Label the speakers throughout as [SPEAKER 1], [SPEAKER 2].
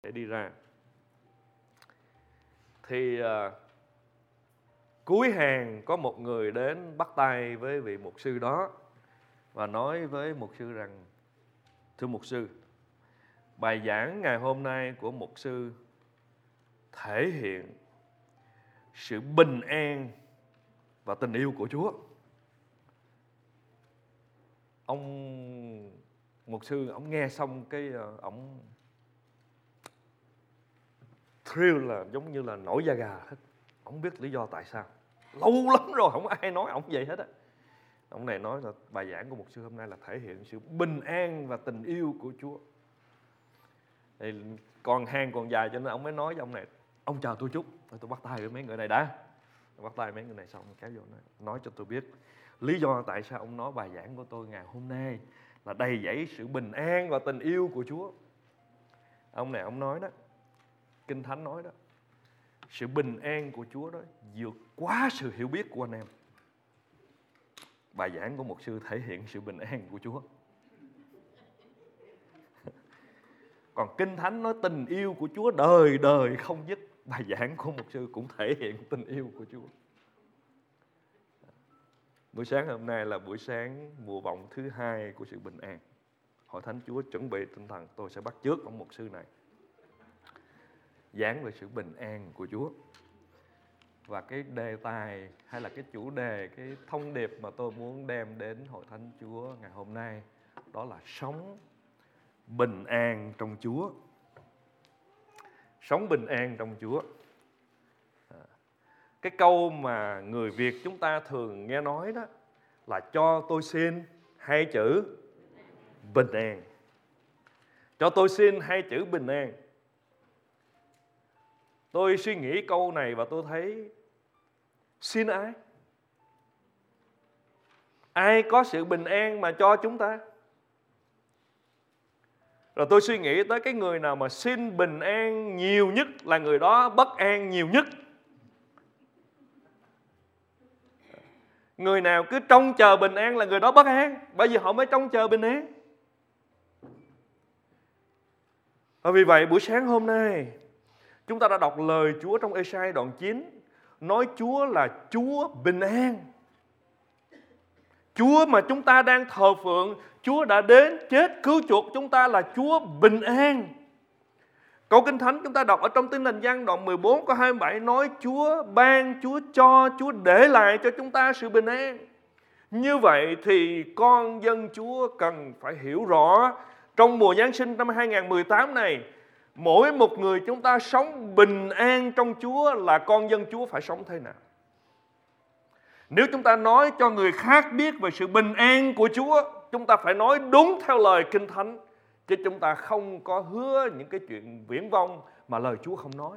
[SPEAKER 1] để đi ra. Thì cuối hàng có một người đến bắt tay với vị mục sư đó và nói với mục sư rằng: thưa mục sư, bài giảng ngày hôm nay của mục sư thể hiện sự bình an và tình yêu của Chúa. Ông mục sư ông nghe xong cái ông thrill, là giống như là nổi da gà hết. Ông biết lý do tại sao. Lâu lắm rồi không ai nói ông vậy hết á. Ông này nói là bài giảng của mục sư hôm nay là thể hiện sự bình an và tình yêu của Chúa. Thì còn hàng còn dài cho nên ông mới nói với ông này: ông chờ tôi chút, tôi bắt tay với mấy người này đã. Tôi bắt tay mấy người này xong kéo vô nói cho tôi biết lý do tại sao ông nói bài giảng của tôi ngày hôm nay là đầy dẫy sự bình an và tình yêu của Chúa. Ông này ông nói đó, Kinh Thánh nói đó, sự bình an của Chúa đó vượt quá sự hiểu biết của anh em. Bài giảng của mục sư thể hiện sự bình an của Chúa. Còn Kinh Thánh nói tình yêu của Chúa đời đời không dứt. Bài giảng của mục sư cũng thể hiện tình yêu của Chúa. Buổi sáng hôm nay là buổi sáng mùa vọng thứ 2 của sự bình an. Hội Thánh Chúa chuẩn bị tinh thần tôi sẽ bắt chước ông mục sư này giảng về sự bình an của Chúa. Và cái đề tài hay là cái chủ đề, cái thông điệp mà tôi muốn đem đến Hội Thánh Chúa ngày hôm nay đó là sống bình an trong Chúa. Sống bình an trong Chúa. Cái câu mà người Việt chúng ta thường nghe nói đó là cho tôi xin 2 chữ bình an. Cho tôi xin 2 chữ bình an. Tôi suy nghĩ câu này và tôi thấy xin ai? Ai có sự bình an mà cho chúng ta? Rồi tôi suy nghĩ tới cái người nào mà xin bình an nhiều nhất là người đó bất an nhiều nhất. Người nào cứ trông chờ bình an là người đó bất an, bởi vì họ mới trông chờ bình an. Và vì vậy buổi sáng hôm nay chúng ta đã đọc lời Chúa trong Ê-sai đoạn 9, nói Chúa là Chúa bình an. Chúa mà chúng ta đang thờ phượng, Chúa đã đến chết cứu chuộc chúng ta là Chúa bình an. Câu Kinh Thánh chúng ta đọc ở trong Tin Lành Giăng đoạn 14 câu 27 nói Chúa ban, Chúa cho, Chúa để lại cho chúng ta sự bình an. Như vậy thì con dân Chúa cần phải hiểu rõ trong mùa Giáng sinh năm 2018 này, mỗi một người chúng ta sống bình an trong Chúa là con dân Chúa phải sống thế nào. Nếu chúng ta nói cho người khác biết về sự bình an của Chúa, chúng ta phải nói đúng theo lời Kinh Thánh, chứ chúng ta không có hứa những cái chuyện viển vông mà lời Chúa không nói.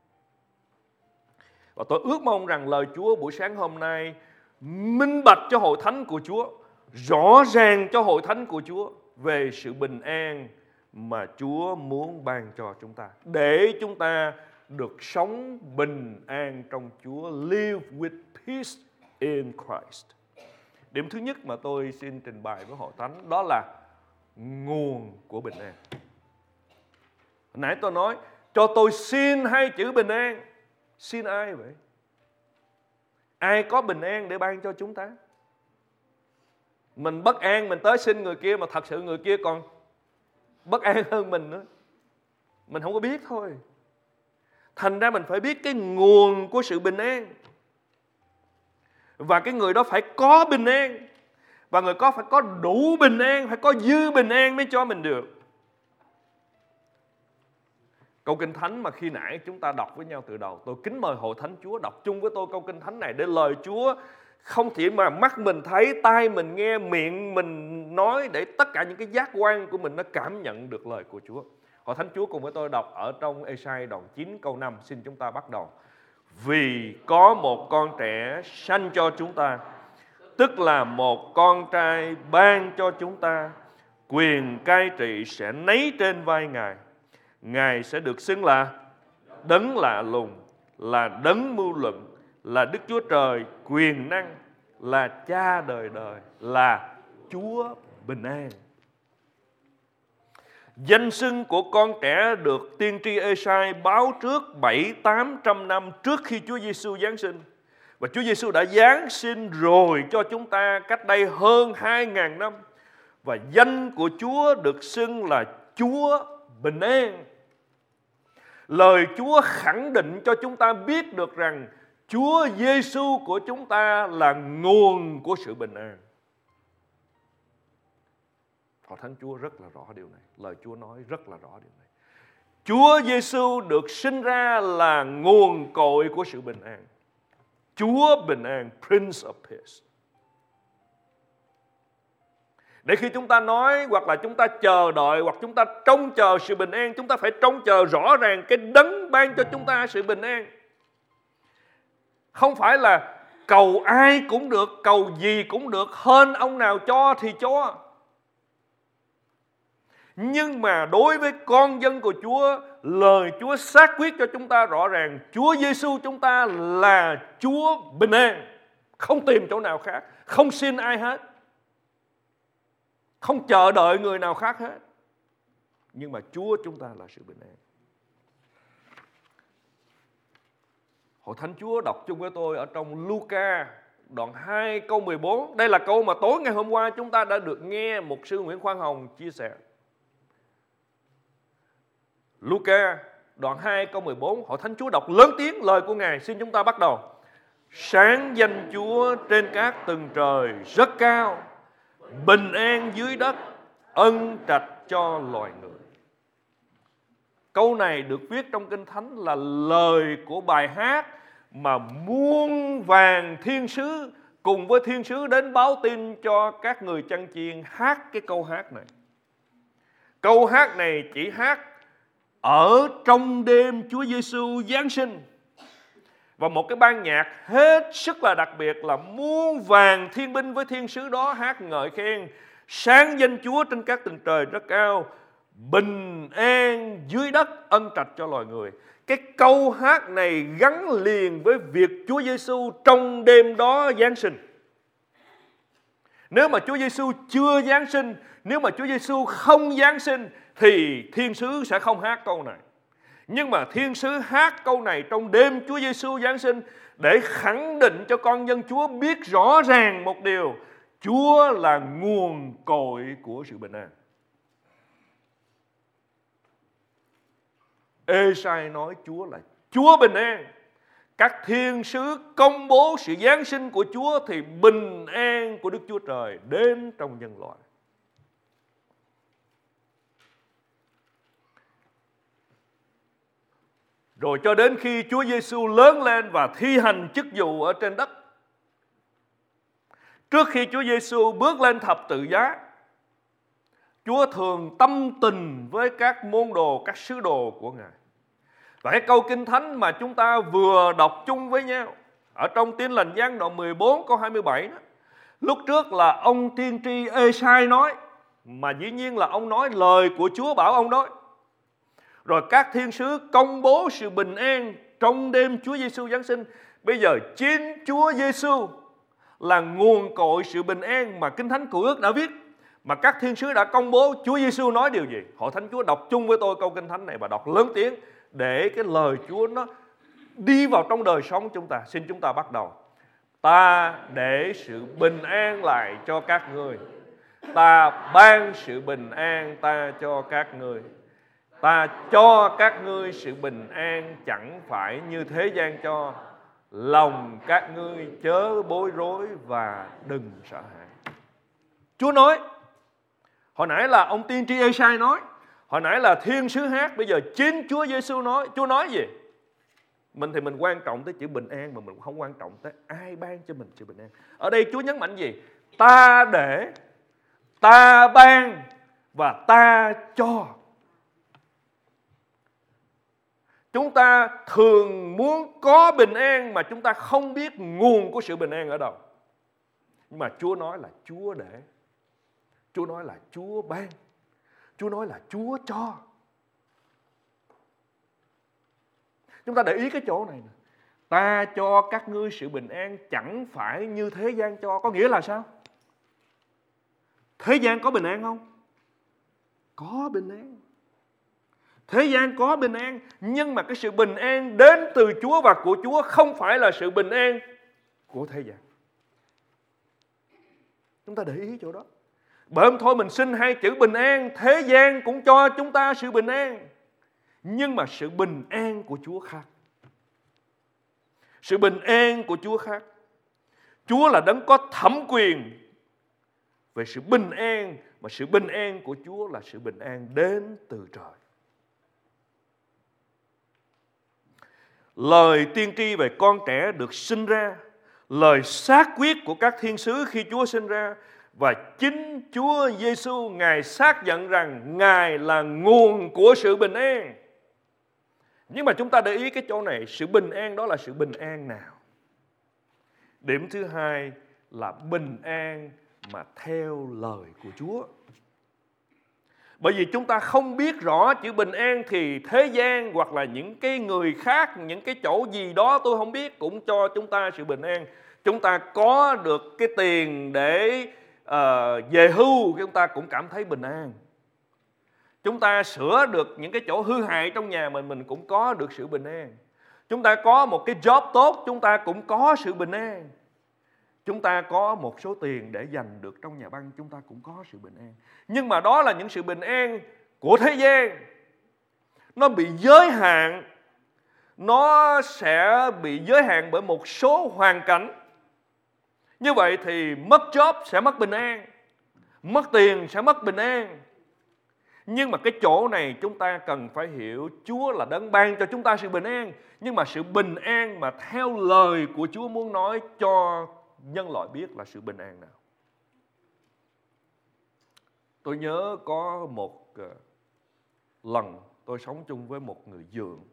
[SPEAKER 1] Và tôi ước mong rằng lời Chúa buổi sáng hôm nay minh bạch cho hội thánh của Chúa, rõ ràng cho hội thánh của Chúa về sự bình an mà Chúa muốn ban cho chúng ta, để chúng ta được sống bình an trong Chúa, live with peace in Christ. Điểm thứ nhất mà tôi xin trình bày với hội thánh đó là nguồn của bình an. Nãy tôi nói cho tôi xin 2 chữ bình an. Xin ai vậy? Ai có bình an để ban cho chúng ta? Mình bất an mình tới xin người kia mà thật sự người kia còn bất an hơn mình nữa. Mình không có biết thôi. Thành ra mình phải biết cái nguồn của sự bình an. Và cái người đó phải có bình an. Và người có phải có đủ bình an, phải có dư bình an mới cho mình được. Câu Kinh Thánh mà khi nãy chúng ta đọc với nhau từ đầu, tôi kính mời hội thánh Chúa đọc chung với tôi câu Kinh Thánh này, để lời Chúa không chỉ mà mắt mình thấy, tai mình nghe, miệng mình nói, để tất cả những cái giác quan của mình nó cảm nhận được lời của Chúa. Hội thánh Chúa cùng với tôi đọc ở trong Ê-sai đoạn 9 câu 5. Xin chúng ta bắt đầu. Vì có một con trẻ sanh cho chúng ta, tức là một con trai ban cho chúng ta, quyền cai trị sẽ nấy trên vai Ngài. Ngài sẽ được xưng là Đấng Lạ Lùng, là Đấng Mưu Luận, là Đức Chúa Trời quyền năng, là Cha đời đời, là Chúa bình an. Danh xưng của con trẻ được tiên tri Ê-sai báo trước 700-800 năm trước khi Chúa Giêsu giáng sinh. Và Chúa Giêsu đã giáng sinh rồi cho chúng ta cách đây hơn 2.000 năm. Và danh của Chúa được xưng là Chúa Bình An. Lời Chúa khẳng định cho chúng ta biết được rằng Chúa Giêsu của chúng ta là nguồn của sự bình an. Hội Thánh Chúa rất là rõ điều này. Lời Chúa nói rất là rõ điều này. Chúa Giêsu được sinh ra là nguồn cội của sự bình an. Chúa Bình An, Prince of Peace. Để khi chúng ta nói hoặc là chúng ta chờ đợi hoặc chúng ta trông chờ sự bình an, chúng ta phải trông chờ rõ ràng cái đấng ban cho chúng ta sự bình an. Không phải là cầu ai cũng được, cầu gì cũng được, hơn ông nào cho thì cho. Nhưng mà đối với con dân của Chúa, lời Chúa xác quyết cho chúng ta rõ ràng, Chúa Giêsu chúng ta là Chúa Bình An. Không tìm chỗ nào khác, không xin ai hết, không chờ đợi người nào khác hết. Nhưng mà Chúa chúng ta là sự bình an. Hội Thánh Chúa đọc chung với tôi ở trong Luca đoạn 2 câu 14. Đây là câu mà tối ngày hôm qua chúng ta đã được nghe mục sư Nguyễn Khoan Hồng chia sẻ. Luca đoạn 2 câu 14. Hội Thánh Chúa đọc lớn tiếng lời của Ngài. Xin chúng ta bắt đầu. Sáng danh Chúa trên các tầng trời rất cao, bình an dưới đất, ân trạch cho loài người. Câu này được viết trong Kinh Thánh là lời của bài hát mà muôn vàn thiên sứ cùng với thiên sứ đến báo tin cho các người chăn chiên hát cái câu hát này. Câu hát này chỉ hát ở trong đêm Chúa Giêsu giáng sinh. Và một cái ban nhạc hết sức là đặc biệt là muôn vàn thiên binh với thiên sứ đó hát ngợi khen sáng danh Chúa trên các tầng trời rất cao, bình an dưới đất, ân trạch cho loài người. Cái câu hát này gắn liền với việc Chúa Giêsu trong đêm đó giáng sinh. Nếu mà Chúa Giêsu chưa giáng sinh, nếu mà Chúa Giêsu không giáng sinh thì thiên sứ sẽ không hát câu này. Nhưng mà thiên sứ hát câu này trong đêm Chúa Giêsu giáng sinh để khẳng định cho con dân Chúa biết rõ ràng một điều: Chúa là nguồn cội của sự bình an. Ê-sai nói Chúa là Chúa bình an. Các thiên sứ công bố sự giáng sinh của Chúa thì bình an của Đức Chúa Trời đến trong nhân loại. Rồi cho đến khi Chúa Giêsu lớn lên và thi hành chức vụ ở trên đất. Trước khi Chúa Giêsu bước lên thập tự giá, Chúa thường tâm tình với các môn đồ, các sứ đồ của Ngài. Và cái câu Kinh Thánh mà chúng ta vừa đọc chung với nhau ở trong Tin Lành Giăng đoạn 14 câu 27 đó. Lúc trước là ông tiên tri Ê-sai nói, mà dĩ nhiên là ông nói lời của Chúa bảo ông nói. Rồi các thiên sứ công bố sự bình an trong đêm Chúa Giêsu giáng sinh. Bây giờ chính Chúa Giêsu là nguồn cội sự bình an mà Kinh Thánh Cựu Ước đã viết, mà các thiên sứ đã công bố. Chúa Giêsu nói điều gì? Hội Thánh Chúa đọc chung với tôi câu Kinh Thánh này và đọc lớn tiếng để cái lời Chúa nó đi vào trong đời sống chúng ta. Xin chúng ta bắt đầu. Ta để sự bình an lại cho các ngươi. Ta ban sự bình an ta cho các ngươi. Ta cho các ngươi sự bình an chẳng phải như thế gian cho. Lòng các ngươi chớ bối rối và đừng sợ hãi. Chúa nói. Hồi nãy là ông tiên tri Ê-sai nói. Hồi nãy là thiên sứ hát. Bây giờ chính Chúa Giêsu nói. Chúa nói gì? Mình thì mình quan trọng tới chữ bình an, mà mình không quan trọng tới ai ban cho mình sự bình an. Ở đây Chúa nhấn mạnh gì? Ta để, ta ban và ta cho. Chúng ta thường muốn có bình an mà chúng ta không biết nguồn của sự bình an ở đâu. Nhưng mà Chúa nói là Chúa để. Chúa nói là Chúa ban. Chúa nói là Chúa cho. Chúng ta để ý cái chỗ này nè. Ta cho các ngươi sự bình an chẳng phải như thế gian cho. Có nghĩa là sao? Thế gian có bình an không? có bình an. Thế gian có bình an, nhưng mà cái sự bình an đến từ Chúa và của Chúa không phải là sự bình an của thế gian. Chúng ta để ý chỗ đó. Bởi không thôi mình xin hai chữ bình an, thế gian cũng cho chúng ta sự bình an. Nhưng mà sự bình an của Chúa khác. Sự bình an của Chúa khác. Chúa là đấng có thẩm quyền về sự bình an, mà sự bình an của Chúa là sự bình an đến từ trời. Lời tiên tri về con trẻ được sinh ra, lời xác quyết của các thiên sứ khi Chúa sinh ra, và chính Chúa Giêsu Ngài xác nhận rằng Ngài là nguồn của sự bình an. Nhưng mà chúng ta để ý cái chỗ này, sự bình an đó là sự bình an nào? Điểm thứ hai là bình an mà theo lời của Chúa. Bởi vì chúng ta không biết rõ chữ bình an thì thế gian hoặc là những cái người khác, những cái chỗ gì đó tôi không biết cũng cho chúng ta sự bình an. Chúng ta có được cái tiền để về hưu, chúng ta cũng cảm thấy bình an. Chúng ta sửa được những cái chỗ hư hại trong nhà mình cũng có được sự bình an. Chúng ta có một cái job tốt, chúng ta cũng có sự bình an. Chúng ta có một số tiền để dành được trong nhà băng, chúng ta cũng có sự bình an. Nhưng mà đó là những sự bình an của thế gian. Nó bị giới hạn. Nó sẽ bị giới hạn bởi một số hoàn cảnh. Như vậy thì mất job sẽ mất bình an, mất tiền sẽ mất bình an. Nhưng mà cái chỗ này chúng ta cần phải hiểu Chúa là đấng ban cho chúng ta sự bình an. Nhưng mà sự bình an mà theo lời của Chúa muốn nói cho nhân loại biết là sự bình an nào. Tôi nhớ có một lần tôi sống chung với một người dượng.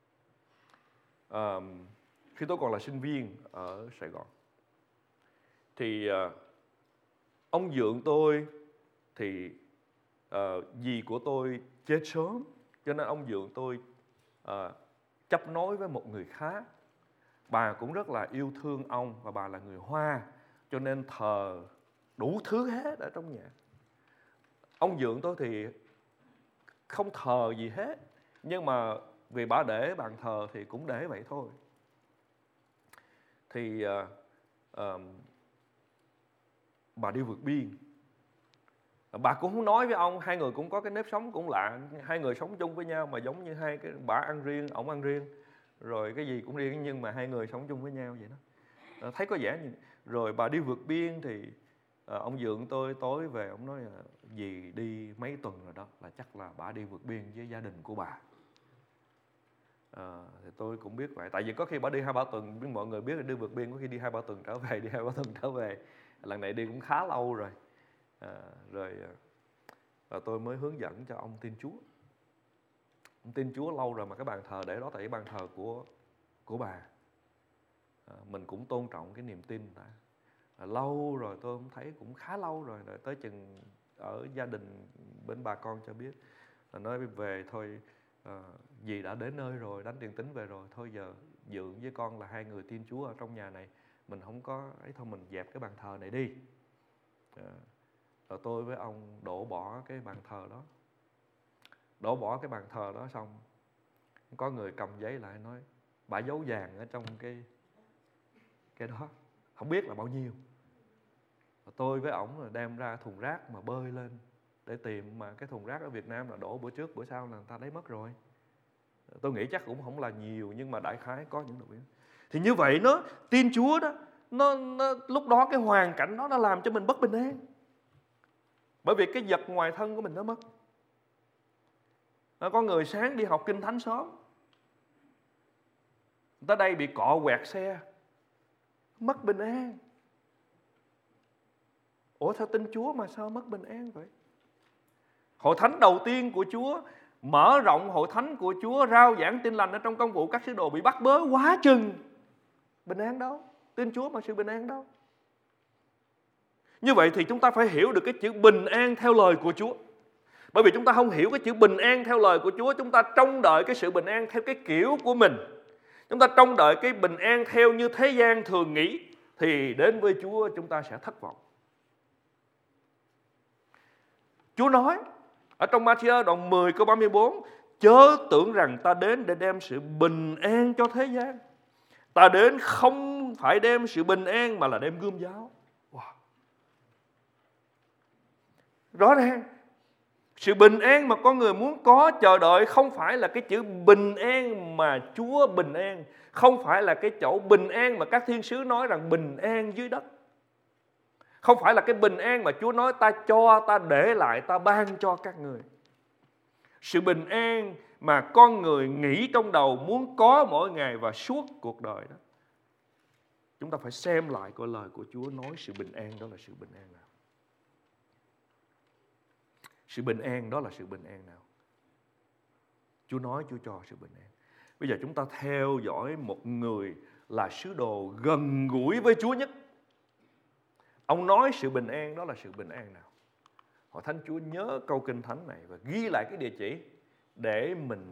[SPEAKER 1] Khi tôi còn là sinh viên ở Sài Gòn, thì ông dượng tôi thì dì của tôi chết sớm, cho nên ông dượng tôi chấp nối với một người khác. Bà cũng rất là yêu thương ông, và bà là người Hoa, cho nên thờ đủ thứ hết ở trong nhà. Ông dượng tôi thì không thờ gì hết, nhưng mà vì bà để bàn thờ thì cũng để vậy thôi. Thì bà đi vượt biên. Bà cũng không nói với ông, hai người cũng có cái nếp sống cũng lạ. Hai người sống chung với nhau mà giống như hai cái, bà ăn riêng, ổng ăn riêng, rồi cái gì cũng riêng, nhưng mà hai người sống chung với nhau vậy đó. Thấy có vẻ như rồi bà đi vượt biên thì ông dượng tôi tối về ông nói là dì đi mấy tuần rồi đó, là chắc là bà đi vượt biên với gia đình của bà. Thì tôi cũng biết vậy, tại vì có khi bà đi 2-3 tuần, mọi người biết là đi vượt biên có khi đi 2-3 tuần trở về, đi 2-3 tuần trở về. Lần này đi cũng khá lâu rồi. Và tôi mới hướng dẫn cho ông tin Chúa. Ông tin Chúa lâu rồi mà cái bàn thờ để đó, tại cái bàn thờ của bà. Mình cũng tôn trọng cái niềm tin ta. Lâu rồi tôi cũng thấy cũng khá lâu rồi, tới chừng ở gia đình bên bà con cho biết là nói về thôi, dì đã đến nơi rồi, đánh tiền tín về rồi, thôi giờ dượng với con là hai người tin Chúa ở trong nhà này, mình không có ấy, thôi mình dẹp cái bàn thờ này đi. Rồi tôi với ông đổ bỏ cái bàn thờ đó. Đổ bỏ cái bàn thờ đó xong, có người cầm giấy lại nói bà giấu vàng ở trong cái đó, không biết là bao nhiêu. Rồi tôi với ổng đem ra thùng rác mà bơi lên để tìm, mà cái thùng rác ở Việt Nam là đổ bữa trước bữa sau là người ta lấy mất rồi. Tôi nghĩ chắc cũng không là nhiều, nhưng mà đại khái có những điều. Thì như vậy nó tin Chúa đó, nó lúc đó cái hoàn cảnh đó nó làm cho mình bất bình an. Bởi vì cái vật ngoài thân của mình nó mất. Có người sáng đi học kinh thánh sớm, tới đây bị cọ quẹt xe, mất bình an. Ủa sao tin Chúa mà sao mất bình an vậy? Hội thánh đầu tiên của Chúa, mở rộng hội thánh của Chúa, rao giảng tin lành ở trong công vụ, các sứ đồ bị bắt bớ quá chừng. Bình an đâu? Tin Chúa mà sự bình an đâu? Như vậy thì chúng ta phải hiểu được cái chữ bình an theo lời của Chúa. Bởi vì chúng ta không hiểu cái chữ bình an theo lời của Chúa, chúng ta trông đợi cái sự bình an theo cái kiểu của mình. Chúng ta trông đợi cái bình an theo như thế gian thường nghĩ, thì đến với Chúa chúng ta sẽ thất vọng. Chúa nói Ở trong Ma-thi-ơ đoạn 10 câu 34, chớ tưởng rằng ta đến để đem sự bình an cho thế gian. Ta đến không phải đem sự bình an mà là đem gươm giáo. Wow. Rõ ràng, sự bình an mà con người muốn có, chờ đợi không phải là cái chữ bình an mà Chúa bình an, không phải là cái chỗ bình an mà các thiên sứ nói rằng bình an dưới đất, không phải là cái bình an mà Chúa nói ta cho, ta để lại, ta ban cho các người. Sự bình an mà con người nghĩ trong đầu muốn có mỗi ngày và suốt cuộc đời đó. Chúng ta phải xem lại coi lời của Chúa nói sự bình an đó là sự bình an nào. Sự bình an đó là sự bình an nào? Chúa nói Chúa cho sự bình an. Bây giờ chúng ta theo dõi một người là sứ đồ gần gũi với Chúa nhất. Ông nói sự bình an đó là sự bình an nào? Hội Thánh Chúa nhớ câu Kinh Thánh này và ghi lại cái địa chỉ để mình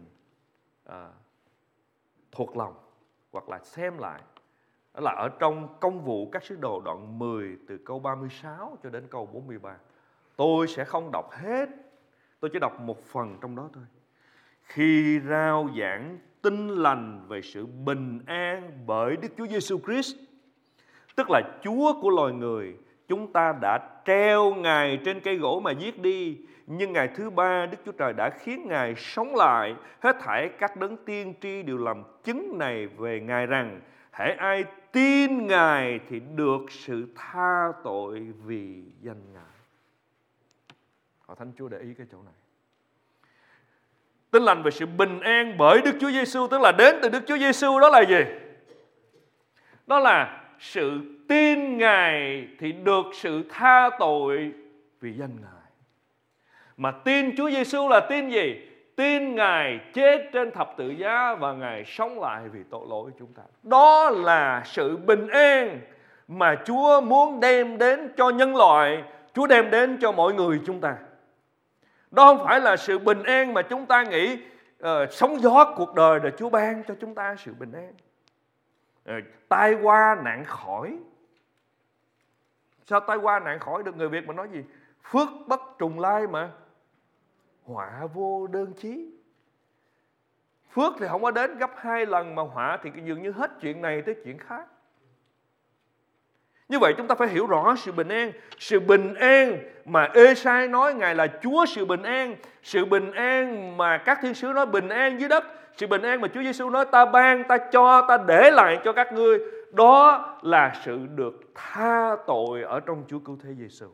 [SPEAKER 1] thuộc lòng hoặc là xem lại. Đó là ở trong Công vụ các sứ đồ đoạn 10 từ câu 36 cho đến câu 43. Tôi sẽ không đọc hết, tôi chỉ đọc một phần trong đó thôi. Khi rao giảng tin lành về sự bình an bởi Đức Chúa Giêsu Christ, tức là Chúa của loài người, chúng ta đã treo Ngài trên cây gỗ mà giết đi, nhưng ngày thứ ba Đức Chúa Trời đã khiến Ngài sống lại. Hết thảy các đấng tiên tri đều làm chứng này về Ngài rằng hễ ai tin Ngài thì được sự tha tội vì danh Ngài. Hội Thánh Chúa để ý cái chỗ này. Tin lành về sự bình an bởi Đức Chúa Giêsu, tức là đến từ Đức Chúa Giêsu, đó là gì? Đó là sự tin Ngài thì được sự tha tội vì danh Ngài. Mà tin Chúa Giêsu là tin gì? Tin Ngài chết trên thập tự giá và Ngài sống lại vì tội lỗi chúng ta. Đó là sự bình an mà Chúa muốn đem đến cho nhân loại, Chúa đem đến cho mọi người chúng ta. Đó không phải là sự bình an mà chúng ta nghĩ sóng gió cuộc đời để Chúa ban cho chúng ta sự bình an. Tai qua nạn khỏi. Sao tai qua nạn khỏi được? Người Việt mà nói gì? Phước bất trùng lai mà họa vô đơn chí. Phước thì không có đến gấp 2 lần, mà họa thì dường như hết chuyện này tới chuyện khác. Như vậy chúng ta phải hiểu rõ sự bình an. Sự bình an mà Ê-sai nói Ngài là Chúa sự bình an. Sự bình an mà các thiên sứ nói bình an dưới đất. Sự bình an mà Chúa Giêsu nói ta ban, ta cho, ta để lại cho các ngươi. Đó là sự được tha tội ở trong Chúa Cứu Thế Giêsu.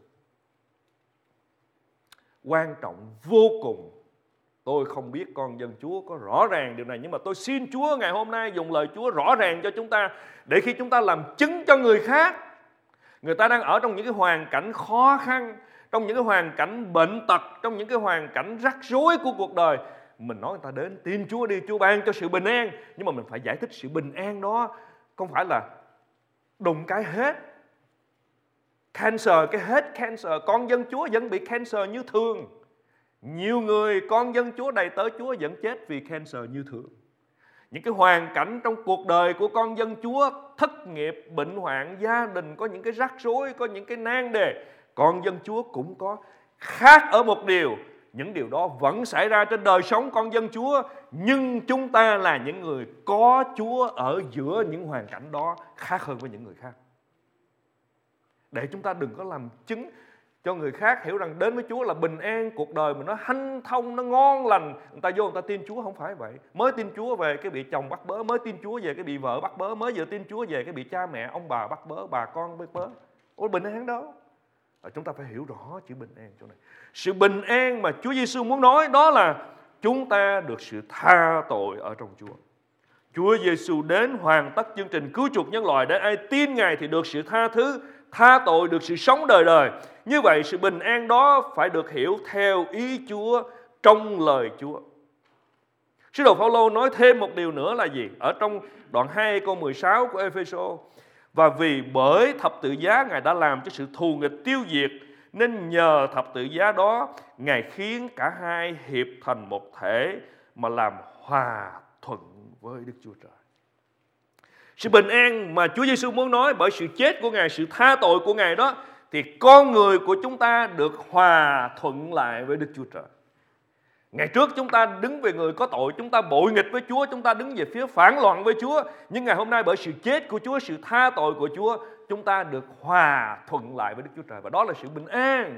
[SPEAKER 1] Quan trọng vô cùng. Tôi không biết con dân Chúa có rõ ràng điều này, nhưng mà tôi xin Chúa ngày hôm nay dùng lời Chúa rõ ràng cho chúng ta, để khi chúng ta làm chứng cho người khác, người ta đang ở trong những cái hoàn cảnh khó khăn, trong những cái hoàn cảnh bệnh tật, trong những cái hoàn cảnh rắc rối của cuộc đời, mình nói người ta đến tin Chúa đi, Chúa ban cho sự bình an. Nhưng mà mình phải giải thích sự bình an đó không phải là đùng cái hết cancer, cái hết cancer. Con dân Chúa vẫn bị cancer như thường. Nhiều người con dân Chúa, đầy tớ Chúa vẫn chết vì cancer như thường. Những cái hoàn cảnh trong cuộc đời của con dân Chúa, thất nghiệp, bệnh hoạn, gia đình có những cái rắc rối, có những cái nan đề, con dân Chúa cũng có. Khác ở một điều, những điều đó vẫn xảy ra trên đời sống con dân Chúa, nhưng chúng ta là những người có Chúa ở giữa những hoàn cảnh đó, khác hơn với những người khác. Để chúng ta đừng có làm chứng cho người khác hiểu rằng đến với Chúa là bình an, cuộc đời mình nó hanh thông, nó ngon lành. Người ta vô người ta tin Chúa, không phải vậy. Mới tin Chúa về cái bị chồng bắt bớ, mới tin Chúa về cái bị vợ bắt bớ, mới vừa tin Chúa về cái bị cha mẹ, ông bà bắt bớ, bà con bắt bớ. Ôi, bình an đó. Chúng ta phải hiểu rõ chữ bình an chỗ này. Sự bình an mà Chúa Giêsu muốn nói đó là chúng ta được sự tha tội ở trong Chúa. Chúa Giêsu đến hoàn tất chương trình cứu chuộc nhân loại, để ai tin Ngài thì được sự tha thứ, tha tội, được sự sống đời đời. Như vậy sự bình an đó phải được hiểu theo ý Chúa trong lời Chúa. Sứ đồ Phao-lô nói thêm một điều nữa là gì? Ở trong đoạn 2 câu 16 của Ê-phê-sô: và vì bởi thập tự giá Ngài đã làm cho sự thù nghịch tiêu diệt, nên nhờ thập tự giá đó Ngài khiến cả hai hiệp thành một thể, mà làm hòa thuận với Đức Chúa Trời. Sự bình an mà Chúa Giêsu muốn nói bởi sự chết của Ngài, sự tha tội của Ngài đó, thì con người của chúng ta được hòa thuận lại với Đức Chúa Trời. Ngày trước chúng ta đứng về người có tội, chúng ta bội nghịch với Chúa, chúng ta đứng về phía phản loạn với Chúa. Nhưng ngày hôm nay bởi sự chết của Chúa, sự tha tội của Chúa, chúng ta được hòa thuận lại với Đức Chúa Trời. Và đó là sự bình an.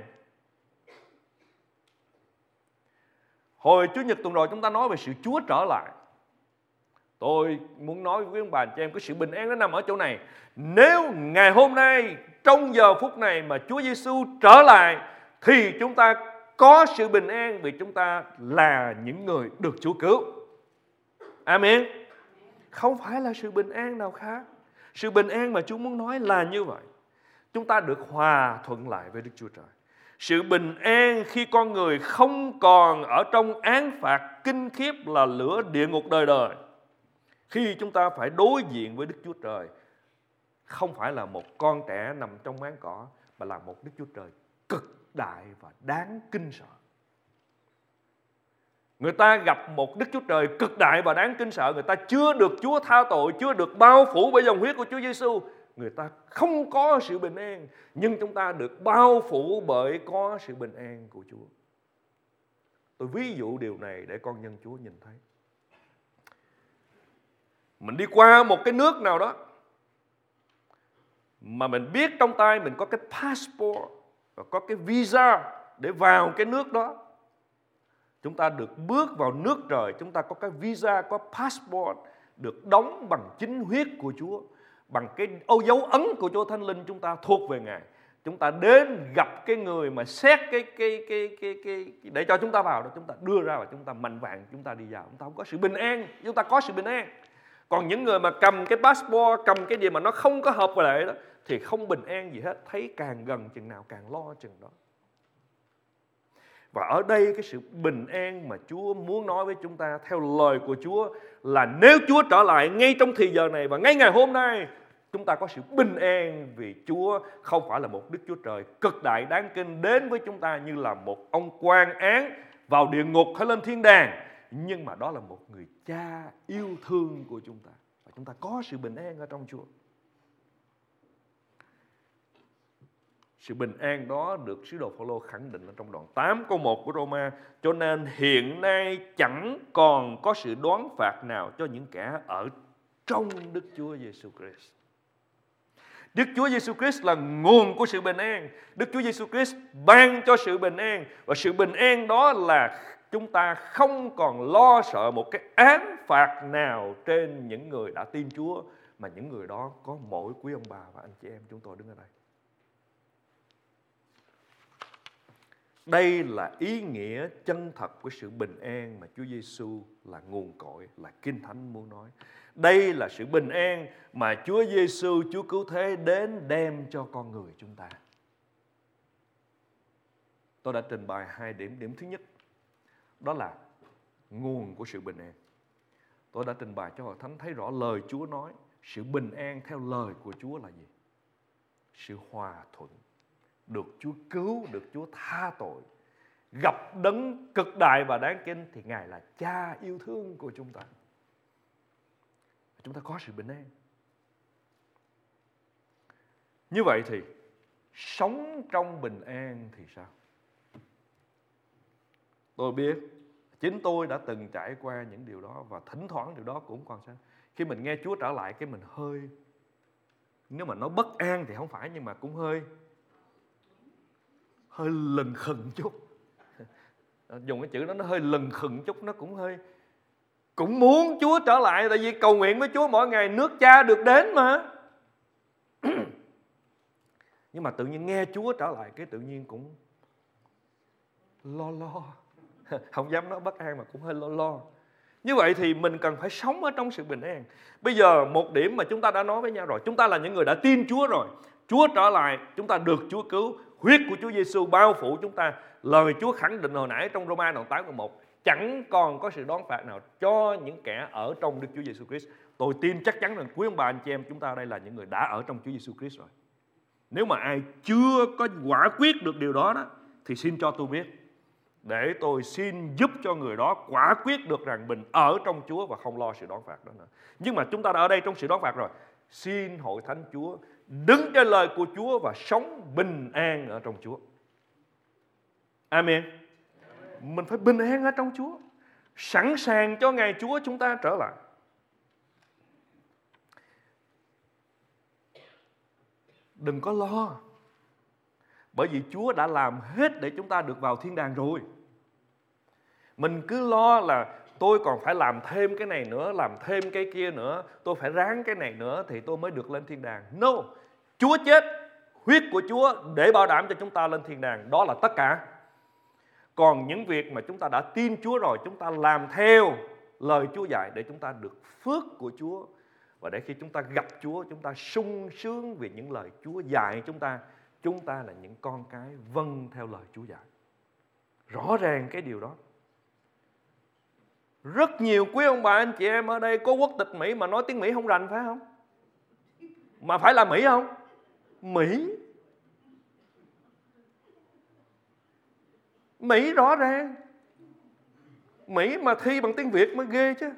[SPEAKER 1] Hồi Chủ nhật tuần rồi chúng ta nói về sự Chúa trở lại. Tôi muốn nói với ông bà chị em, cái sự bình an nó nằm ở chỗ này. Nếu ngày hôm nay, trong giờ phút này mà Chúa Giêsu trở lại, thì chúng ta có sự bình an vì chúng ta là những người được Chúa cứu. Amen. Không phải là sự bình an nào khác. Sự bình an mà Chúa muốn nói là như vậy. Chúng ta được hòa thuận lại với Đức Chúa Trời. Sự bình an khi con người không còn ở trong án phạt kinh khiếp là lửa địa ngục đời đời. Khi chúng ta phải đối diện với Đức Chúa Trời, không phải là một con trẻ nằm trong máng cỏ, mà là một Đức Chúa Trời cực đại và đáng kinh sợ. Người ta gặp một Đức Chúa Trời cực đại và đáng kinh sợ, người ta chưa được Chúa tha tội, chưa được bao phủ bởi dòng huyết của Chúa Giêsu, người ta không có sự bình an. Nhưng chúng ta được bao phủ bởi có sự bình an của Chúa. Tôi ví dụ điều này để con nhân Chúa nhìn thấy. Mình đi qua một cái nước nào đó mà mình biết trong tay mình có cái passport và có cái visa để vào cái nước đó. Chúng ta được bước vào nước trời, chúng ta có cái visa, có passport, được đóng bằng chính huyết của Chúa, bằng cái dấu ấn của Chúa Thánh Linh, chúng ta thuộc về Ngài. Chúng ta đến gặp cái người mà xét cái để cho chúng ta vào đó, chúng ta đưa ra và chúng ta mạnh vạn chúng ta đi vào. Chúng ta không có sự bình an, chúng ta có sự bình an. Còn những người mà cầm cái passport, cầm cái gì mà nó không có hợp với lại đó thì không bình an gì hết, thấy càng gần chừng nào càng lo chừng đó. Và ở đây cái sự bình an mà Chúa muốn nói với chúng ta theo lời của Chúa là nếu Chúa trở lại ngay trong thời giờ này và ngay ngày hôm nay, chúng ta có sự bình an vì Chúa không phải là một Đức Chúa Trời cực đại đáng kinh đến với chúng ta như là một ông quan án vào địa ngục hay lên thiên đàng, nhưng mà đó là một người cha yêu thương của chúng ta. Và chúng ta có sự bình an ở trong Chúa. Sự bình an đó được sứ đồ Phao-lô khẳng định ở trong đoạn 8 câu 1 của Roma. Cho nên hiện nay chẳng còn có sự đoán phạt nào cho những kẻ ở trong Đức Chúa Giêsu Christ. Đức Chúa Giêsu Christ là nguồn của sự bình an. Đức Chúa Giêsu Christ ban cho sự bình an. Và sự bình an đó là chúng ta không còn lo sợ một cái án phạt nào trên những người đã tin Chúa, mà những người đó có mỗi quý ông bà và anh chị em chúng tôi đứng ở đây. Đây là ý nghĩa chân thật của sự bình an mà Chúa Giêsu là nguồn cội, là Kinh Thánh muốn nói. Đây là sự bình an mà Chúa Giêsu, Chúa cứu thế đến đem cho con người chúng ta. Tôi đã trình bày 2 điểm. Điểm thứ nhất, đó là nguồn của sự bình an. Tôi đã trình bày cho Hội Thánh thấy rõ lời Chúa nói. Sự bình an theo lời của Chúa là gì? Sự hòa thuận, được Chúa cứu, được Chúa tha tội, gặp đấng cực đại và đáng kính thì Ngài là cha yêu thương của chúng ta. Chúng ta có sự bình an. Như vậy thì sống trong bình an thì sao? Tôi biết chính tôi đã từng trải qua những điều đó, và thỉnh thoảng điều đó cũng còn sao. Khi mình nghe Chúa trở lại cái mình hơi, nếu mà nó bất an thì không phải, nhưng mà cũng hơi lừng khừng chút. Dùng cái chữ đó nó hơi lừng khừng chút, nó cũng hơi, cũng muốn Chúa trở lại, tại vì cầu nguyện với Chúa mỗi ngày nước Cha được đến mà. Nhưng mà tự nhiên nghe Chúa trở lại cái tự nhiên cũng lo. Không dám nói bất an mà cũng hơi lo. Như vậy thì mình cần phải sống ở trong sự bình an. Bây giờ một điểm mà chúng ta đã nói với nhau rồi, chúng ta là những người đã tin Chúa rồi. Chúa trở lại, chúng ta được Chúa cứu, huyết của Chúa Giêsu bao phủ chúng ta. Lời Chúa khẳng định hồi nãy trong Roma đoạn 8 câu 1, chẳng còn có sự đoán phạt nào cho những kẻ ở trong Đức Chúa Giêsu Christ. Tôi tin chắc chắn rằng quý ông bà anh chị em chúng ta đây là những người đã ở trong Chúa Giêsu Christ rồi. Nếu mà ai chưa có quả quyết được điều đó thì xin cho tôi biết, để tôi xin giúp cho người đó quả quyết được rằng mình ở trong Chúa và không lo sự đoán phạt đó nữa. Nhưng mà chúng ta đã ở đây trong sự đoán phạt rồi. Xin Hội Thánh Chúa đứng trên lời của Chúa và sống bình an ở trong Chúa. Amen. Mình phải bình an ở trong Chúa, sẵn sàng cho ngày Chúa chúng ta trở lại. Đừng có lo, bởi vì Chúa đã làm hết để chúng ta được vào thiên đàng rồi. Mình cứ lo là tôi còn phải làm thêm cái này nữa, làm thêm cái kia nữa, tôi phải ráng cái này nữa thì tôi mới được lên thiên đàng. No, Chúa chết, huyết của Chúa để bảo đảm cho chúng ta lên thiên đàng, đó là tất cả. Còn những việc mà chúng ta đã tin Chúa rồi, chúng ta làm theo lời Chúa dạy để chúng ta được phước của Chúa. Và để khi chúng ta gặp Chúa, chúng ta sung sướng vì những lời Chúa dạy chúng ta là những con cái vâng theo lời Chúa dạy. Rõ ràng cái điều đó. Rất nhiều quý ông bà anh chị em ở đây có quốc tịch Mỹ mà nói tiếng Mỹ không rành, phải không? Mà phải là Mỹ không? Mỹ rõ ràng. Mỹ mà thi bằng tiếng Việt mới ghê chứ.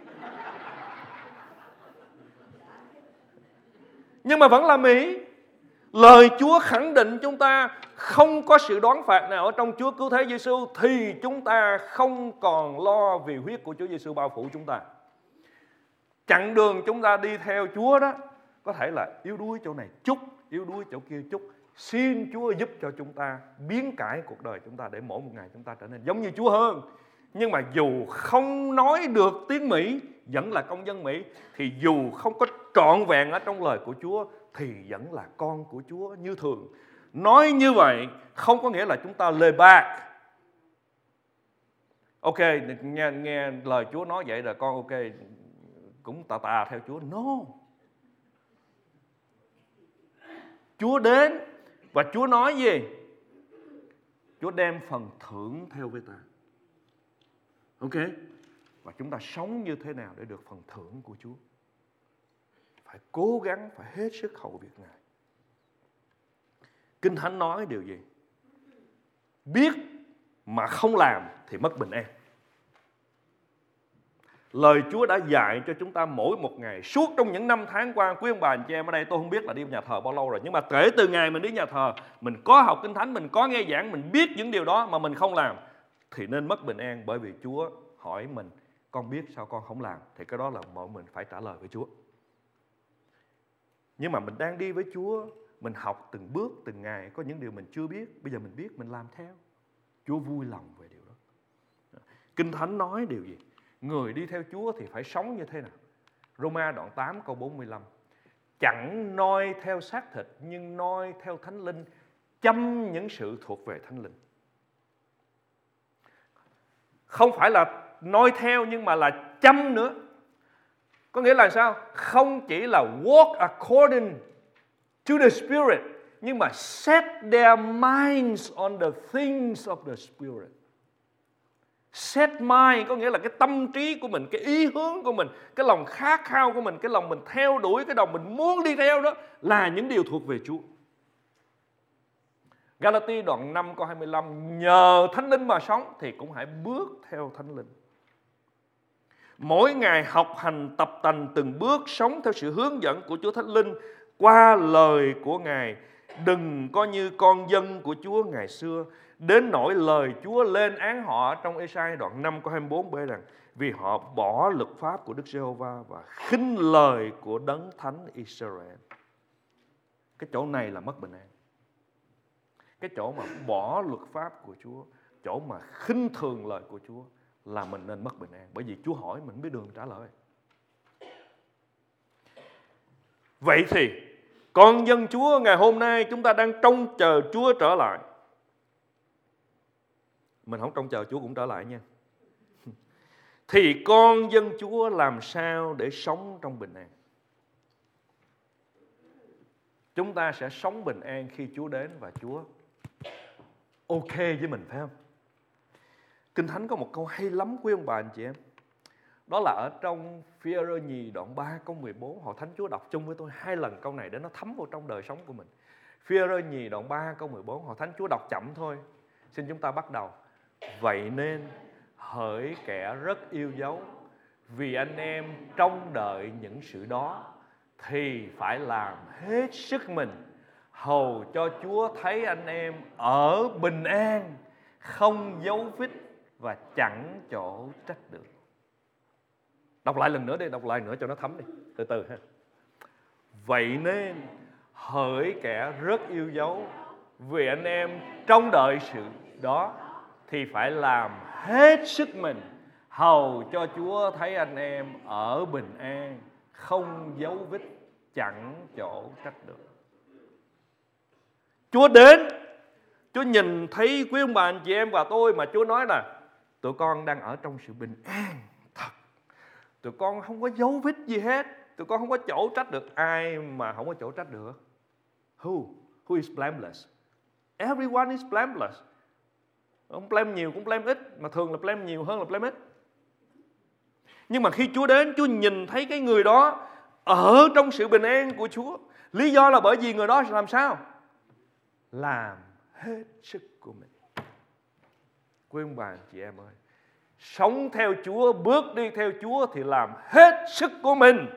[SPEAKER 1] Nhưng mà vẫn là Mỹ. Lời Chúa khẳng định chúng ta không có sự đoán phạt nào ở trong Chúa cứu thế Giêsu, thì chúng ta không còn lo vì huyết của Chúa Giêsu bao phủ chúng ta. Chặng đường chúng ta đi theo Chúa đó, có thể là yếu đuối chỗ này chút, yếu đuối chỗ kia chút. Xin Chúa giúp cho chúng ta biến cải cuộc đời chúng ta để mỗi một ngày chúng ta trở nên giống như Chúa hơn. Nhưng mà dù không nói được tiếng Mỹ, vẫn là công dân Mỹ, thì dù không có trọn vẹn ở trong lời của Chúa, thì vẫn là con của Chúa như thường. Nói như vậy không có nghĩa là chúng ta lê bạc. Ok, nghe lời Chúa nói vậy là con ok, cũng tà theo Chúa. No. Chúa đến và Chúa nói gì? Chúa đem phần thưởng theo với ta. Ok? Và chúng ta sống như thế nào để được phần thưởng của Chúa? Phải cố gắng, phải hết sức hầu việc Ngài. Kinh Thánh nói điều gì? Biết mà không làm thì mất bình an. Lời Chúa đã dạy cho chúng ta mỗi một ngày. Suốt trong những năm tháng qua, quý ông bà anh chị em ở đây, tôi không biết là đi nhà thờ bao lâu rồi, nhưng mà kể từ ngày mình đi nhà thờ, mình có học Kinh Thánh, mình có nghe giảng, mình biết những điều đó mà mình không làm, thì nên mất bình an. Bởi vì Chúa hỏi mình, con biết sao con không làm? Thì cái đó là mọi mình phải trả lời với Chúa. Nhưng mà mình đang đi với Chúa, mình học từng bước, từng ngày. Có những điều mình chưa biết, bây giờ mình biết, mình làm theo. Chúa vui lòng về điều đó. Kinh Thánh nói điều gì? Người đi theo Chúa thì phải sống như thế nào? Roma đoạn 8 câu 45. Chẳng noi theo xác thịt, nhưng noi theo Thánh Linh, chăm những sự thuộc về Thánh Linh. Không phải là noi theo, nhưng mà là chăm nữa. Có nghĩa là sao? Không chỉ là walk according to the Spirit, nhưng mà set their minds on the things of the Spirit. Set mind có nghĩa là cái tâm trí của mình, cái ý hướng của mình, cái lòng khát khao của mình, cái lòng mình theo đuổi, cái lòng mình muốn đi theo đó là những điều thuộc về Chúa. Galati đoạn 5 câu 25. Nhờ Thánh Linh mà sống thì cũng hãy bước theo Thánh Linh. Mỗi ngày học hành tập tành từng bước, sống theo sự hướng dẫn của Chúa Thánh Linh qua lời của Ngài. Đừng có như con dân của Chúa ngày xưa, đến nỗi lời Chúa lên án họ trong Ê-sai đoạn 5 câu 24 bê rằng vì họ bỏ luật pháp của Đức Giê-hô-va và khinh lời của Đấng Thánh Israel. Cái chỗ này là mất bình an. Cái chỗ mà bỏ luật pháp của Chúa, chỗ mà khinh thường lời của Chúa là mình nên mất bình an. Bởi vì Chúa hỏi mình biết đường trả lời. Vậy thì con dân Chúa ngày hôm nay chúng ta đang trông chờ Chúa trở lại. Mình không trông chờ Chúa cũng trở lại nha. Thì con dân Chúa làm sao để sống trong bình an? Chúng ta sẽ sống bình an khi Chúa đến và Chúa ok với mình, phải không? Kinh Thánh có một câu hay lắm quý ông bà anh chị em. Đó là ở trong Phi-e-rơ nhì đoạn 3 câu 14. Hội Thánh Chúa đọc chung với tôi 2 lần câu này để nó thấm vào trong đời sống của mình. Phi-e-rơ nhì đoạn 3 câu 14. Hội Thánh Chúa đọc chậm thôi. Xin chúng ta bắt đầu. Vậy nên hỡi kẻ rất yêu dấu, vì anh em trông đợi những sự đó, thì phải làm hết sức mình, hầu cho Chúa thấy anh em ở bình an, không dấu vết và chẳng chỗ trách được. Đọc lại lần nữa đi, đọc lại nữa cho nó thấm đi, từ từ ha. Vậy nên hỡi kẻ rất yêu dấu, vì anh em trông đợi sự đó thì phải làm hết sức mình hầu cho Chúa thấy anh em ở bình an, không dấu vết, chẳng chỗ trách được. Chúa đến, Chúa nhìn thấy quý ông bà anh chị em và tôi, mà Chúa nói là tụi con đang ở trong sự bình an thật. Tụi con không có dấu vết gì hết. Tụi con không có chỗ trách được. Ai mà không có chỗ trách được? Who is blameless? Everyone is blameless. Không blame nhiều cũng blame ít, mà thường là blame nhiều hơn là blame ít. Nhưng mà khi Chúa đến, Chúa nhìn thấy cái người đó ở trong sự bình an của Chúa. Lý do là bởi vì người đó làm sao? Làm hết sức của mình. Quý ông bà chị em ơi, sống theo Chúa, bước đi theo Chúa thì làm hết sức của mình.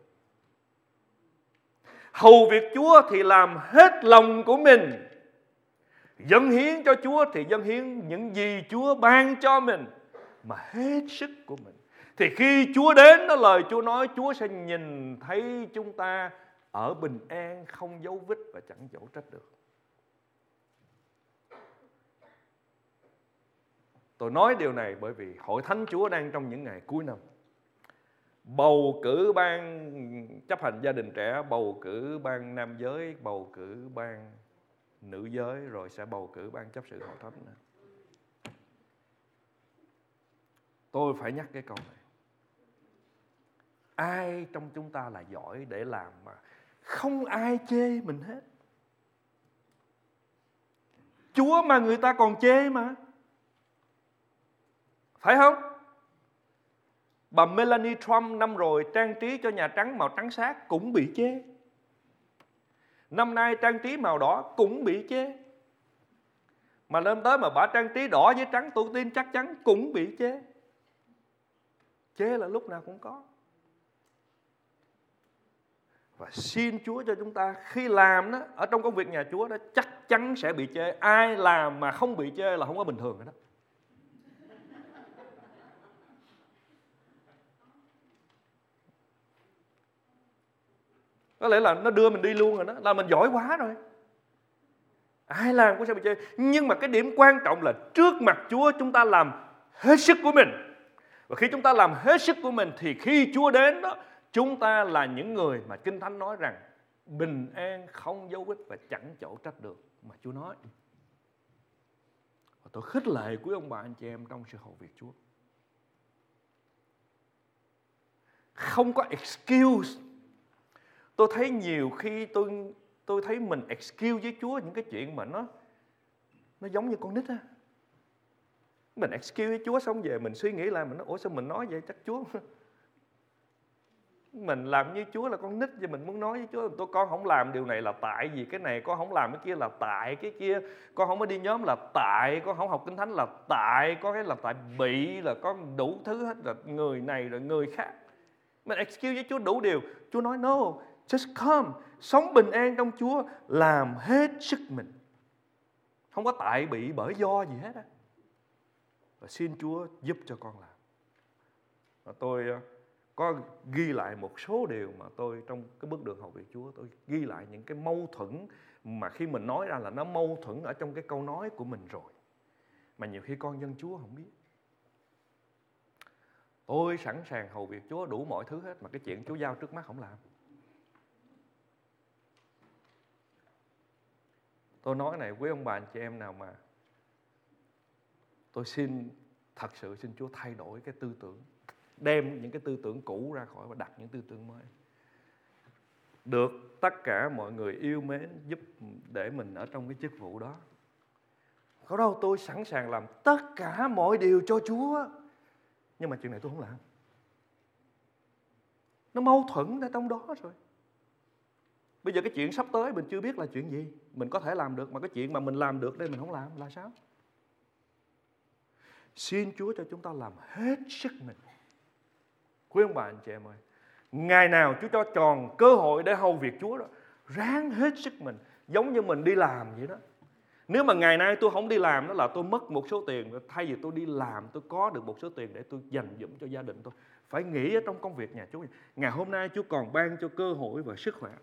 [SPEAKER 1] Hầu việc Chúa thì làm hết lòng của mình. Dâng hiến cho Chúa thì dâng hiến những gì Chúa ban cho mình, mà hết sức của mình. Thì khi Chúa đến, đó lời Chúa nói, Chúa sẽ nhìn thấy chúng ta ở bình an, không dấu vết và chẳng chỗ trách được. Tôi nói điều này bởi vì Hội Thánh Chúa đang trong những ngày cuối năm. Bầu cử ban chấp hành gia đình trẻ, bầu cử ban nam giới, bầu cử ban nữ giới, rồi sẽ bầu cử ban chấp sự Hội Thánh nữa. Tôi phải nhắc cái câu này. Ai trong chúng ta là giỏi để làm mà không ai chê mình hết? Chúa mà người ta còn chê mà, phải không? Bà Melania Trump năm rồi trang trí cho Nhà Trắng màu trắng xác cũng bị chê. Năm nay trang trí màu đỏ cũng bị chê. Mà lên tới mà bà trang trí đỏ với trắng, tôi tin chắc chắn cũng bị chê. Chê là lúc nào cũng có. Và xin Chúa cho chúng ta khi làm đó, ở trong công việc nhà Chúa đó, chắc chắn sẽ bị chê. Ai làm mà không bị chê là không có bình thường rồi đó. Có lẽ là nó đưa mình đi luôn rồi đó, là mình giỏi quá rồi. Ai làm cũng sẽ bị chê. Nhưng mà cái điểm quan trọng là trước mặt Chúa chúng ta làm hết sức của mình. Và khi chúng ta làm hết sức của mình thì khi Chúa đến đó, chúng ta là những người mà Kinh Thánh nói rằng bình an, không dấu vết và chẳng chỗ trách được mà Chúa nói. Và tôi khích lệ quý ông bà anh chị em trong sự hầu việc Chúa. Không có excuse. Tôi thấy nhiều khi tôi thấy mình excuse với Chúa những cái chuyện mà nó giống như con nít á. Mình excuse với Chúa xong về mình suy nghĩ lại, mình nói ủa sao mình nói vậy, chắc Chúa mình làm như Chúa là con nít vậy. Mình muốn nói với Chúa con không làm điều này là tại vì cái này, con không làm cái kia là tại cái kia, con không có đi nhóm là tại, con không học Kinh Thánh là tại, có cái là tại bị, là có đủ thứ hết, là người này rồi người khác. Mình excuse với Chúa đủ điều. Chúa nói no, just come, sống bình an trong Chúa, làm hết sức mình, không có tại bị bởi do gì hết á. Và xin Chúa giúp cho con làm. Và tôi có ghi lại một số điều mà tôi trong cái bước đường hầu việc Chúa, tôi ghi lại những cái mâu thuẫn mà khi mình nói ra là nó mâu thuẫn ở trong cái câu nói của mình rồi, mà nhiều khi con dân Chúa không biết. Tôi sẵn sàng hầu việc Chúa đủ mọi thứ hết, mà cái chuyện Chúa giao trước mắt không làm. Tôi nói này quý ông bà anh chị em nào mà tôi thật sự xin Chúa thay đổi cái tư tưởng, đem những cái tư tưởng cũ ra khỏi và đặt những tư tưởng mới. Được tất cả mọi người yêu mến giúp để mình ở trong cái chức vụ đó. Có đâu tôi sẵn sàng làm tất cả mọi điều cho Chúa, nhưng mà chuyện này tôi không làm. Nó mâu thuẫn ở trong đó rồi. Bây giờ cái chuyện sắp tới mình chưa biết là chuyện gì. Mình có thể làm được, mà cái chuyện mà mình làm được đây mình không làm là sao? Xin Chúa cho chúng ta làm hết sức mình. Quý ông bà anh chị em ơi, ngày nào Chúa cho tròn cơ hội để hầu việc Chúa đó, ráng hết sức mình, giống như mình đi làm vậy đó. Nếu mà ngày nay tôi không đi làm, đó là tôi mất một số tiền. Thay vì tôi đi làm, tôi có được một số tiền để tôi dành dụm cho gia đình tôi. Phải nghĩ ở trong công việc nhà Chúa. Ngày hôm nay Chúa còn ban cho cơ hội và sức khỏe.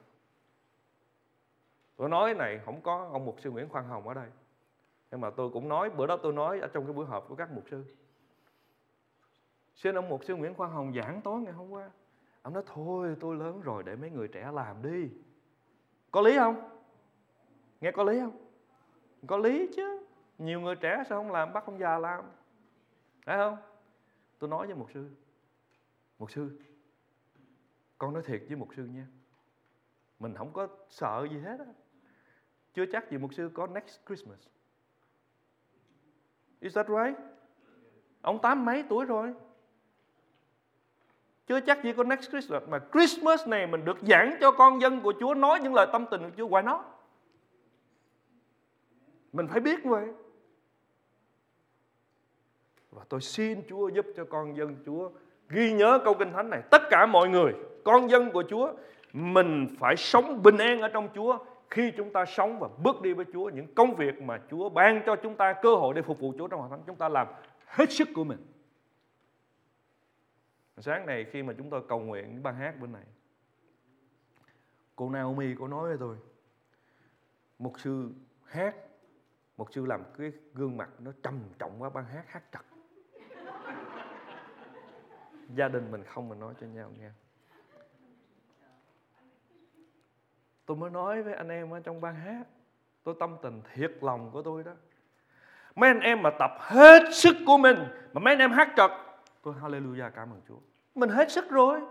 [SPEAKER 1] Tôi nói này không có ông mục sư Nguyễn Khoan Hồng ở đây, nhưng mà tôi cũng nói, bữa đó tôi nói ở trong cái buổi họp của các mục sư. Xin ông mục sư Nguyễn Khoan Hồng giảng tối ngày hôm qua. Ông nói thôi tôi lớn rồi, để mấy người trẻ làm đi. Có lý không? Nghe có lý không? Có lý chứ. Nhiều người trẻ sao không làm, bắt ông già làm, phải không? Tôi nói với mục sư, con nói thiệt với mục sư nha, mình không có sợ gì hết á. Chưa chắc gì mục sư có next Christmas. Is that right? Ông 80 mấy tuổi rồi, chưa chắc gì có next Christmas. Mà Christmas này mình được giảng cho con dân của Chúa, nói những lời tâm tình của Chúa, why not? Mình phải biết vậy. Và tôi xin Chúa giúp cho con dân Chúa ghi nhớ câu Kinh Thánh này. Tất cả mọi người, con dân của Chúa, mình phải sống bình an ở trong Chúa. Khi chúng ta sống và bước đi với Chúa, những công việc mà Chúa ban cho chúng ta cơ hội để phục vụ Chúa trong Hội Thánh, chúng ta làm hết sức của mình. Sáng này khi mà chúng tôi cầu nguyện với ban hát bên này, cô Naomi cô nói với tôi, mục sư hát, mục sư làm cái gương mặt nó trầm trọng quá, ban hát trật. Gia đình mình không mà nói cho nhau nghe. Tôi mới nói với anh em ở trong ban hát, tôi tâm tình thiệt lòng của tôi đó. Mấy anh em mà tập hết sức của mình, mà mấy anh em hát trật, tôi hallelujah cảm ơn Chúa. Mình hết sức rồi.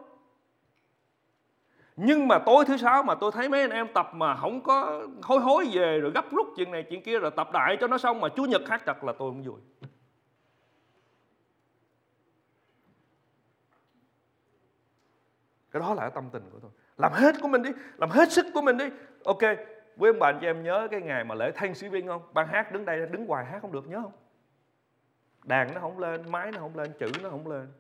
[SPEAKER 1] Nhưng mà tối thứ Sáu mà tôi thấy mấy anh em tập mà không có hối về rồi gấp rút chuyện này chuyện kia rồi tập đại cho nó xong, mà Chủ nhật hát trật là tôi không vui. Cái đó là tâm tình của tôi. Làm hết của mình đi, làm hết sức của mình đi. Ok, quý ông bà anh chị em nhớ cái ngày mà lễ Thanksgiving không? Ban hát đứng đây, đứng hoài hát không được, nhớ không? Đàn nó không lên, máy nó không lên, chữ nó không lên.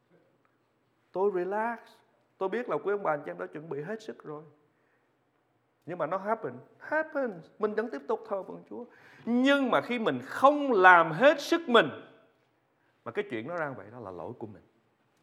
[SPEAKER 1] Tôi relax. Tôi biết là quý ông bà anh chị em đã chuẩn bị hết sức rồi. Nhưng mà nó happen. Mình vẫn tiếp tục thờ phượng Chúa. Nhưng mà khi mình không làm hết sức mình, mà cái chuyện nó ra vậy, đó là lỗi của mình.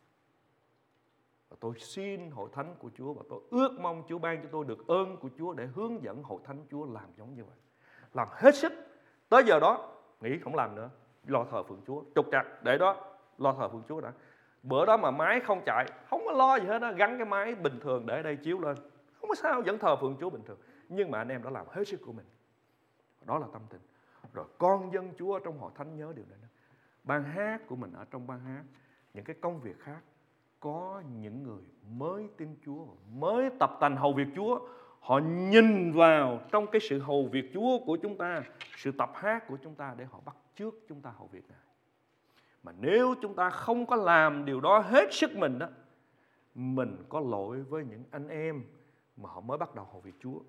[SPEAKER 1] Và tôi xin Hội Thánh của Chúa, và tôi ước mong Chúa ban cho tôi được ơn của Chúa để hướng dẫn Hội Thánh Chúa làm giống như vậy. Làm hết sức. Tới giờ đó nghĩ không làm nữa, lo thờ phượng Chúa, trục trặc để đó, lo thờ phượng Chúa đã. Bữa đó mà máy không chạy, không có lo gì hết đó, gắn cái máy bình thường để đây chiếu lên, không có sao, vẫn thờ phượng Chúa bình thường. Nhưng mà anh em đã làm hết sức của mình. Đó là tâm tình. Rồi con dân Chúa trong Hội Thánh nhớ điều này. Ban hát của mình ở trong ban hát, những cái công việc khác, có những người mới tin Chúa, mới tập tành hầu việc Chúa. Họ nhìn vào trong cái sự hầu việc Chúa của chúng ta, sự tập hát của chúng ta, để họ bắt chước chúng ta hầu việc này. Mà nếu chúng ta không có làm điều đó hết sức mình đó, mình có lỗi với những anh em mà họ mới bắt đầu hầu việc Chúa.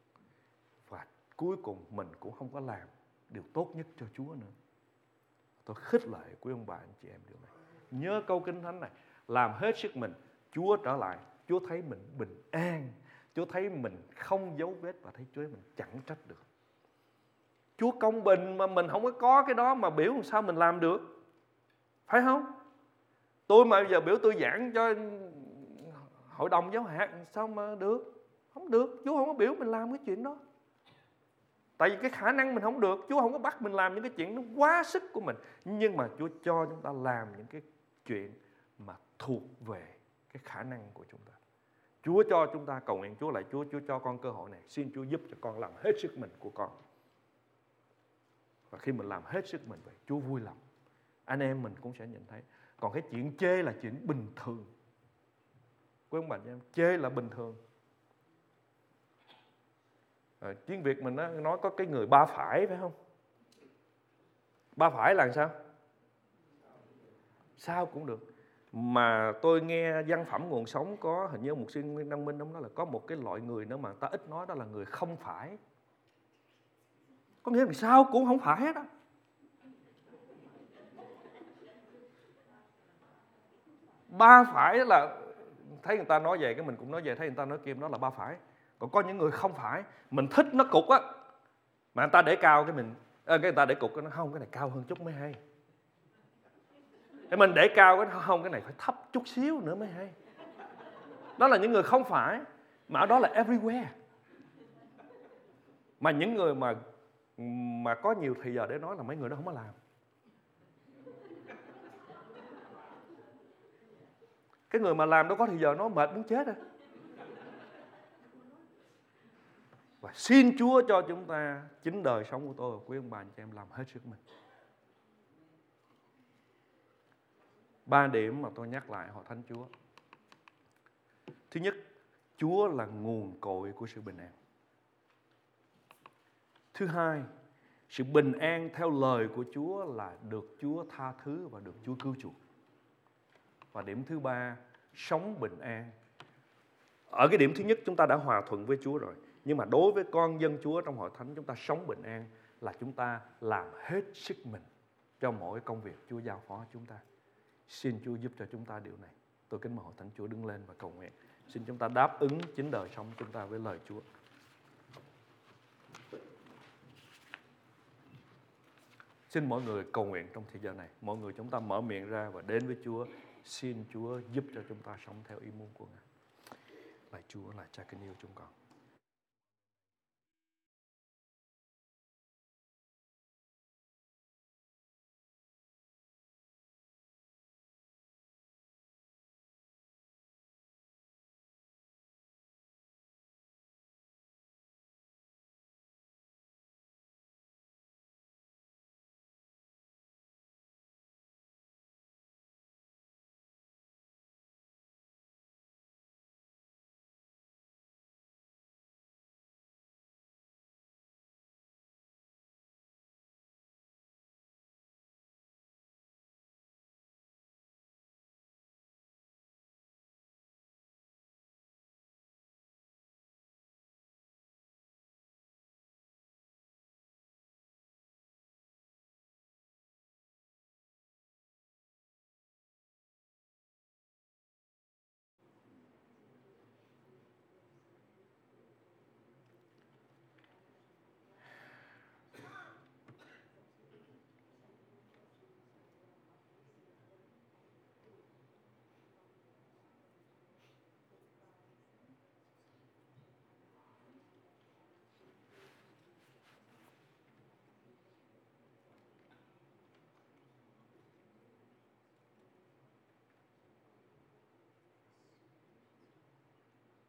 [SPEAKER 1] Và cuối cùng mình cũng không có làm điều tốt nhất cho Chúa nữa. Tôi khích lệ quý ông bà anh chị em điều này. Nhớ câu Kinh Thánh này, làm hết sức mình, Chúa trở lại, Chúa thấy mình bình an, Chúa thấy mình không dấu vết, và thấy Chúa mình chẳng trách được. Chúa công bình mà mình không có cái đó mà biểu làm sao mình làm được, phải không? Tôi mà bây giờ biểu tôi giảng cho hội đồng giáo hạt sao mà được? Không được, Chúa không có biểu mình làm cái chuyện đó. Tại vì cái khả năng mình không được, Chúa không có bắt mình làm những cái chuyện nó quá sức của mình. Nhưng mà Chúa cho chúng ta làm những cái chuyện mà thuộc về cái khả năng của chúng ta. Chúa cho chúng ta cầu nguyện Chúa lại, Chúa cho con cơ hội này, xin Chúa giúp cho con làm hết sức mình của con. Và khi mình làm hết sức mình vậy, Chúa vui lòng, anh em mình cũng sẽ nhìn thấy. Còn cái chuyện chê là chuyện bình thường. Quý ông bà anh em, chê là bình thường. Tiếng Việt mình nói có cái người ba phải, phải không? Ba phải là sao? Sao cũng được. Mà tôi nghe văn phẩm Nguồn Sống có, hình như một sư Nguyên Đăng Minh ông nói là có một cái loại người nữa mà ta ít nói, đó là người không phải. Có nghĩa là sao cũng không phải hết á. Ba phải là thấy người ta nói về cái mình cũng nói về, thấy người ta nói kia, đó là ba phải. Còn có những người không phải, mình thích nó cục á, Mà người ta để cao cái mình, cái người ta để cục cái nó không, cái này cao hơn chút mới hay. Cái mình để cao cái không, cái này phải thấp chút xíu nữa mới hay. Đó là những người không phải, mà ở đó là everywhere. Mà những người mà có nhiều thời giờ để nói là mấy người đó không có làm. Cái người mà làm đâu có thời giờ, nó mệt muốn chết rồi. Và xin Chúa cho chúng ta chính đời sống của tôi và quý ông bà anh chị em làm hết sức mình. 3 điểm mà tôi nhắc lại hội thánh Chúa. Thứ nhất, Chúa là nguồn cội của sự bình an. Thứ hai, sự bình an theo lời của Chúa là được Chúa tha thứ và được Chúa cứu chuộc. Và điểm thứ ba, sống bình an. Ở cái điểm thứ nhất chúng ta đã hòa thuận với Chúa rồi. Nhưng mà đối với con dân Chúa trong hội thánh, chúng ta sống bình an là chúng ta làm hết sức mình cho mỗi công việc Chúa giao phó chúng ta. Xin Chúa giúp cho chúng ta điều này. Tôi kính mời hội thánh Chúa đứng lên và cầu nguyện. Xin chúng ta đáp ứng chính đời sống chúng ta với lời Chúa. Xin mọi người cầu nguyện trong thời gian này. Mọi người chúng ta mở miệng ra và đến với Chúa. Xin Chúa giúp cho chúng ta sống theo ý muốn của Ngài. Lạy Chúa, là Cha kính yêu chúng con.